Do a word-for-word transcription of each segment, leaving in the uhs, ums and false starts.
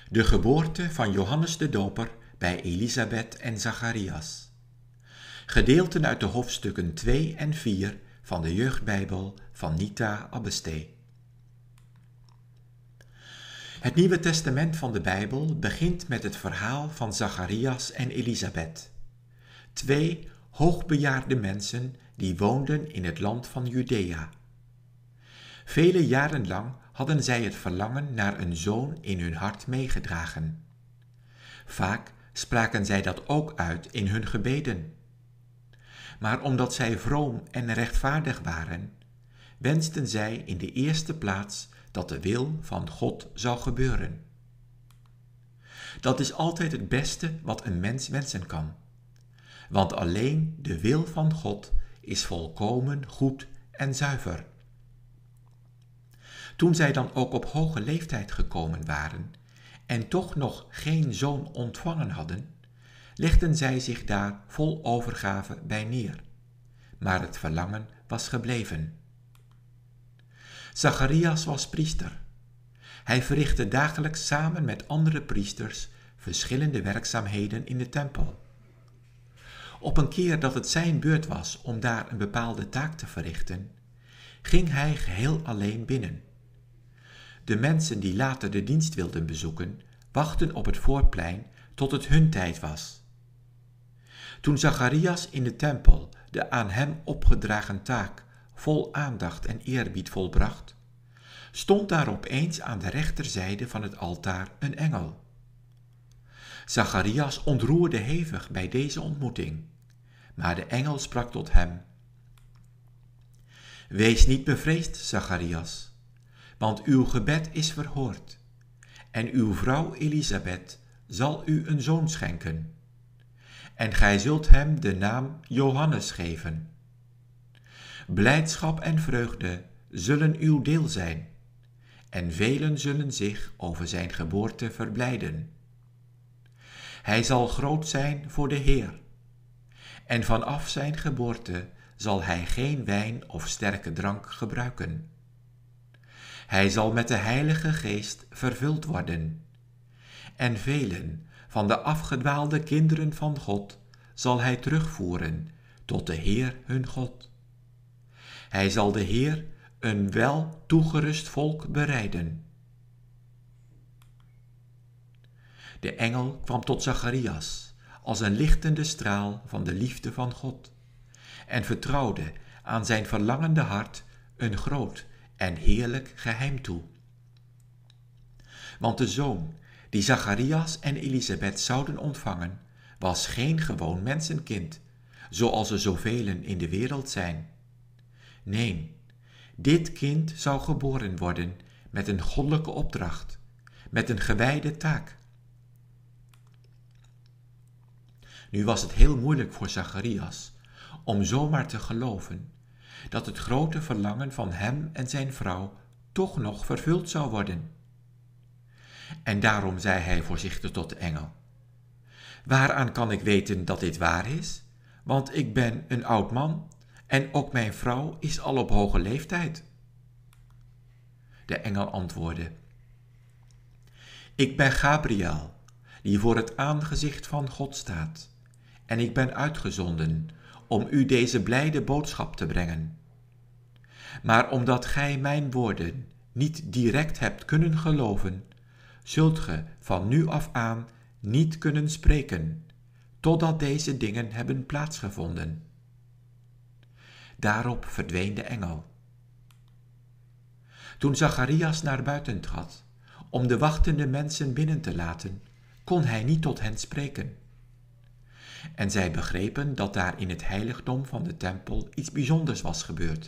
De geboorte van Johannes de Doper bij Elisabeth en Zacharias. Gedeelten uit de hoofdstukken twee en vier van de Jeugdbijbel van Nita Abbestee. Het Nieuwe Testament van de Bijbel begint met het verhaal van Zacharias en Elisabeth, twee hoogbejaarde mensen die woonden in het land van Judea. Vele jaren lang hadden zij het verlangen naar een zoon in hun hart meegedragen. Vaak spraken zij dat ook uit in hun gebeden. Maar omdat zij vroom en rechtvaardig waren, wensten zij in de eerste plaats dat de wil van God zou gebeuren. Dat is altijd het beste wat een mens wensen kan, want alleen de wil van God is volkomen goed en zuiver. Toen zij dan ook op hoge leeftijd gekomen waren en toch nog geen zoon ontvangen hadden, legden zij zich daar vol overgave bij neer. Maar het verlangen was gebleven. Zacharias was priester. Hij verrichtte dagelijks samen met andere priesters verschillende werkzaamheden in de tempel. Op een keer dat het zijn beurt was om daar een bepaalde taak te verrichten, ging hij geheel alleen binnen. De mensen die later de dienst wilden bezoeken, wachten op het voorplein tot het hun tijd was. Toen Zacharias in de tempel de aan hem opgedragen taak vol aandacht en eerbied volbracht, stond daar opeens aan de rechterzijde van het altaar een engel. Zacharias ontroerde hevig bij deze ontmoeting, maar de engel sprak tot hem: Wees niet bevreesd, Zacharias, want uw gebed is verhoord, en uw vrouw Elisabeth zal u een zoon schenken, en gij zult hem de naam Johannes geven. Blijdschap en vreugde zullen uw deel zijn, en velen zullen zich over zijn geboorte verblijden. Hij zal groot zijn voor de Heer, en vanaf zijn geboorte zal hij geen wijn of sterke drank gebruiken. Hij zal met de Heilige Geest vervuld worden, en velen van de afgedwaalde kinderen van God zal hij terugvoeren tot de Heer hun God. Hij zal de Heer een wel toegerust volk bereiden. De engel kwam tot Zacharias als een lichtende straal van de liefde van God en vertrouwde aan zijn verlangende hart een groot en heerlijk geheim toe. Want de zoon die Zacharias en Elisabeth zouden ontvangen, was geen gewoon mensenkind, zoals er zoveel in de wereld zijn. Nee, dit kind zou geboren worden met een goddelijke opdracht, met een gewijde taak. Nu was het heel moeilijk voor Zacharias om zomaar te geloven dat het grote verlangen van hem en zijn vrouw toch nog vervuld zou worden. En daarom zei hij voorzichtig tot de engel: Waaraan kan ik weten dat dit waar is? Want ik ben een oud man en ook mijn vrouw is al op hoge leeftijd. De engel antwoordde: Ik ben Gabriel, die voor het aangezicht van God staat, en ik ben uitgezonden om u deze blijde boodschap te brengen. Maar omdat gij mijn woorden niet direct hebt kunnen geloven, zult ge van nu af aan niet kunnen spreken, totdat deze dingen hebben plaatsgevonden. Daarop verdween de engel. Toen Zacharias naar buiten trad, om de wachtende mensen binnen te laten, kon hij niet tot hen spreken. En zij begrepen dat daar in het heiligdom van de tempel iets bijzonders was gebeurd.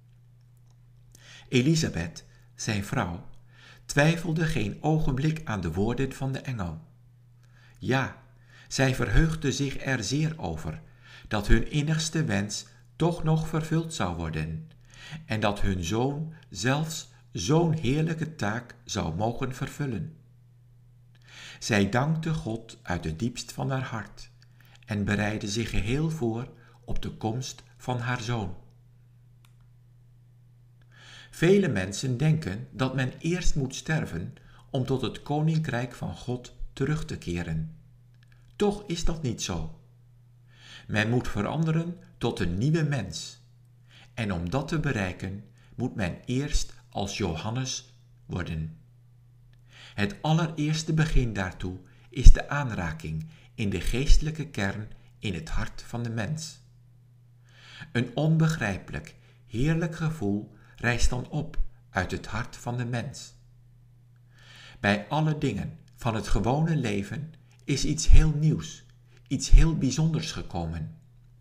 Elisabeth, zijn vrouw, twijfelde geen ogenblik aan de woorden van de engel. Ja, zij verheugde zich er zeer over dat hun innigste wens toch nog vervuld zou worden en dat hun zoon zelfs zo'n heerlijke taak zou mogen vervullen. Zij dankte God uit het diepst van haar hart en bereidde zich geheel voor op de komst van haar zoon. Vele mensen denken dat men eerst moet sterven om tot het koninkrijk van God terug te keren. Toch is dat niet zo. Men moet veranderen tot een nieuwe mens. En om dat te bereiken, moet men eerst als Johannes worden. Het allereerste begin daartoe is de aanraking in de geestelijke kern in het hart van de mens. Een onbegrijpelijk, heerlijk gevoel rijst dan op uit het hart van de mens. Bij alle dingen van het gewone leven is iets heel nieuws, iets heel bijzonders gekomen.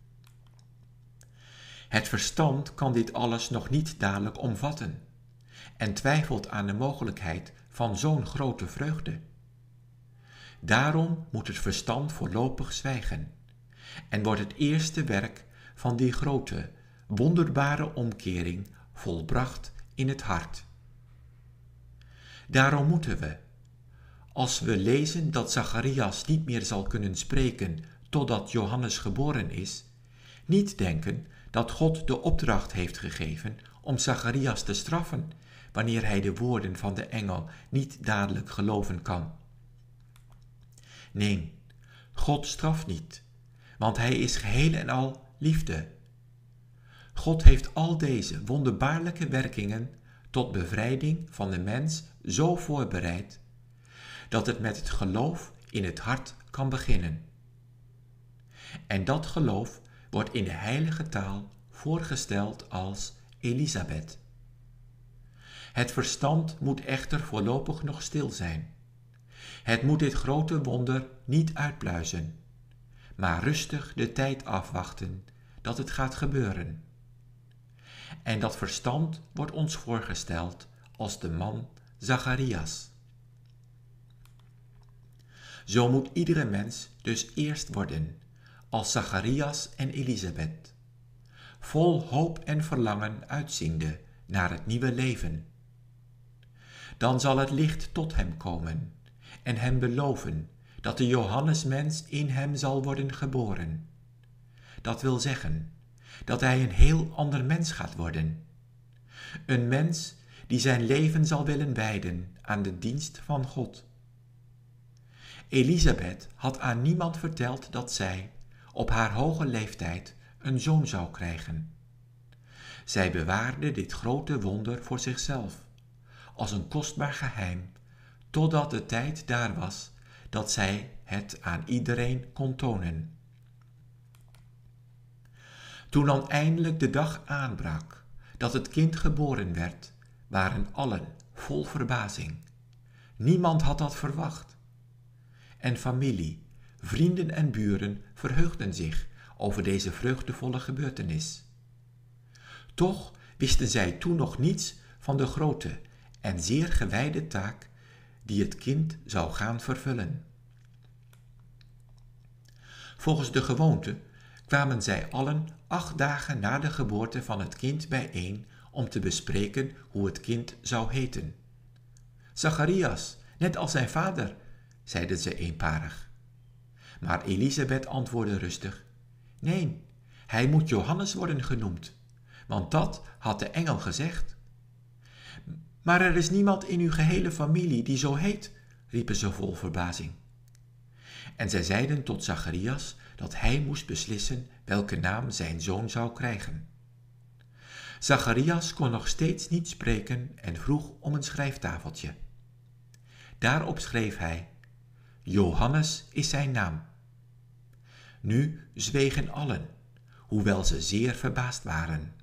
Het verstand kan dit alles nog niet dadelijk omvatten en twijfelt aan de mogelijkheid van zo'n grote vreugde. Daarom moet het verstand voorlopig zwijgen en wordt het eerste werk van die grote, wonderbare omkering volbracht in het hart. Daarom moeten we, als we lezen dat Zacharias niet meer zal kunnen spreken totdat Johannes geboren is, niet denken dat God de opdracht heeft gegeven om Zacharias te straffen wanneer hij de woorden van de engel niet dadelijk geloven kan. Nee, God straft niet, want hij is geheel en al liefde. God heeft al deze wonderbaarlijke werkingen tot bevrijding van de mens zo voorbereid, dat het met het geloof in het hart kan beginnen. En dat geloof wordt in de heilige taal voorgesteld als Elisabeth. Het verstand moet echter voorlopig nog stil zijn. Het moet dit grote wonder niet uitpluizen, maar rustig de tijd afwachten dat het gaat gebeuren. En dat verstand wordt ons voorgesteld als de man Zacharias. Zo moet iedere mens dus eerst worden, als Zacharias en Elisabeth, vol hoop en verlangen uitziende naar het nieuwe leven. Dan zal het licht tot hem komen en hem beloven dat de Johannesmens in hem zal worden geboren. Dat wil zeggen dat hij een heel ander mens gaat worden. Een mens die zijn leven zal willen wijden aan de dienst van God. Elisabeth had aan niemand verteld dat zij, op haar hoge leeftijd, een zoon zou krijgen. Zij bewaarde dit grote wonder voor zichzelf, als een kostbaar geheim, totdat de tijd daar was dat zij het aan iedereen kon tonen. Toen dan eindelijk de dag aanbrak dat het kind geboren werd, waren allen vol verbazing. Niemand had dat verwacht. En familie, vrienden en buren verheugden zich over deze vreugdevolle gebeurtenis. Toch wisten zij toen nog niets van de grote en zeer gewijde taak die het kind zou gaan vervullen. Volgens de gewoonte kwamen zij allen acht dagen na de geboorte van het kind bijeen om te bespreken hoe het kind zou heten. Zacharias, net als zijn vader, zeiden ze eenparig. Maar Elisabeth antwoordde rustig: nee, hij moet Johannes worden genoemd, want dat had de engel gezegd. Maar er is niemand in uw gehele familie die zo heet, riepen ze vol verbazing. En zij zeiden tot Zacharias dat hij moest beslissen welke naam zijn zoon zou krijgen. Zacharias kon nog steeds niet spreken en vroeg om een schrijftafeltje. Daarop schreef hij: Johannes is zijn naam. Nu zwegen allen, hoewel ze zeer verbaasd waren.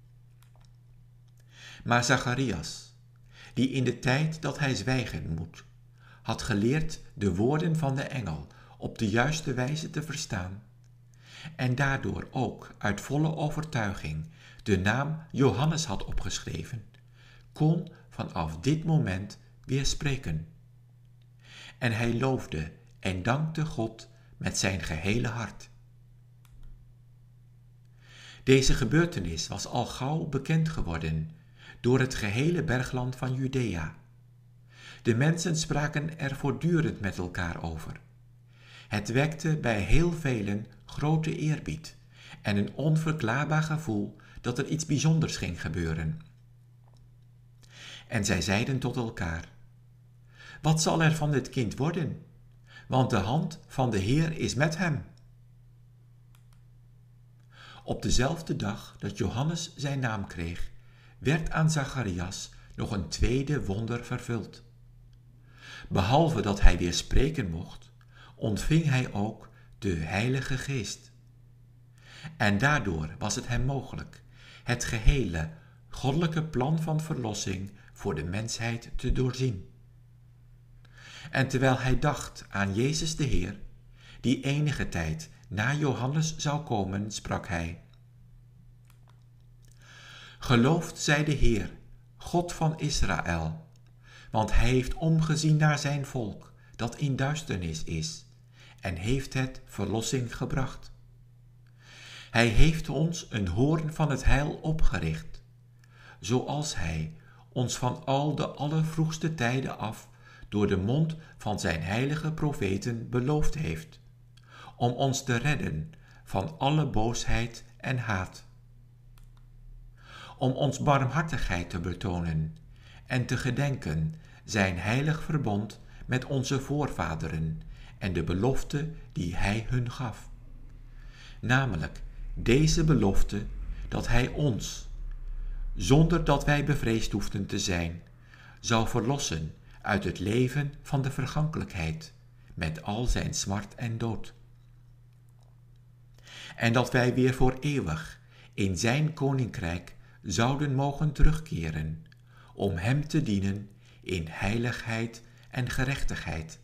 Maar Zacharias, die in de tijd dat hij zwijgen moet, had geleerd de woorden van de engel op de juiste wijze te verstaan, en daardoor ook uit volle overtuiging de naam Johannes had opgeschreven, kon vanaf dit moment weer spreken. En hij loofde en dankte God met zijn gehele hart. Deze gebeurtenis was al gauw bekend geworden door het gehele bergland van Judea. De mensen spraken er voortdurend met elkaar over. Het wekte bij heel velen grote eerbied en een onverklaarbaar gevoel dat er iets bijzonders ging gebeuren. En zij zeiden tot elkaar: Wat zal er van dit kind worden? Want de hand van de Heer is met hem. Op dezelfde dag dat Johannes zijn naam kreeg, werd aan Zacharias nog een tweede wonder vervuld. Behalve dat hij weer spreken mocht, ontving hij ook de Heilige Geest. En daardoor was het hem mogelijk het gehele goddelijke plan van verlossing voor de mensheid te doorzien. En terwijl hij dacht aan Jezus de Heer, die enige tijd na Johannes zou komen, sprak hij: Geloofd zij de Heer, God van Israël, want hij heeft omgezien naar zijn volk, dat in duisternis is, en heeft het verlossing gebracht. Hij heeft ons een hoorn van het heil opgericht, zoals hij ons van al de allervroegste tijden af door de mond van zijn heilige profeten beloofd heeft, om ons te redden van alle boosheid en haat. Om ons barmhartigheid te betonen en te gedenken zijn heilig verbond met onze voorvaderen en de belofte die hij hun gaf. Namelijk deze belofte dat hij ons, zonder dat wij bevreesd hoefden te zijn, zou verlossen uit het leven van de vergankelijkheid, met al zijn smart en dood. En dat wij weer voor eeuwig in zijn koninkrijk zouden mogen terugkeren, om hem te dienen in heiligheid en gerechtigheid.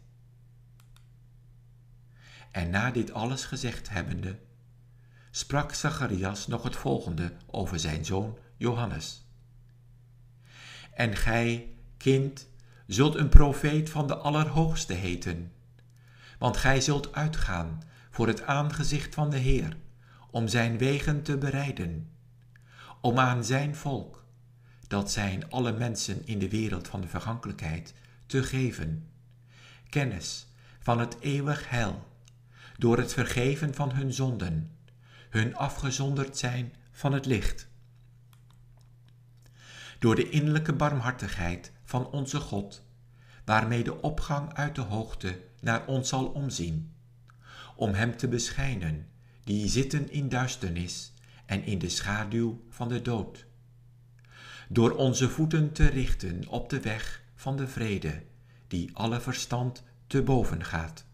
En na dit alles gezegd hebbende, sprak Zacharias nog het volgende over zijn zoon Johannes. En gij, kind, zult een profeet van de Allerhoogste heten, want gij zult uitgaan voor het aangezicht van de Heer, om zijn wegen te bereiden, om aan zijn volk, dat zijn alle mensen in de wereld van de vergankelijkheid, te geven, kennis van het eeuwig heil, door het vergeven van hun zonden, hun afgezonderd zijn van het licht. Door de innerlijke barmhartigheid van onze God, waarmee de opgang uit de hoogte naar ons zal omzien, om hem te beschijnen, die zitten in duisternis en in de schaduw van de dood. Door onze voeten te richten op de weg van de vrede, die alle verstand te boven gaat.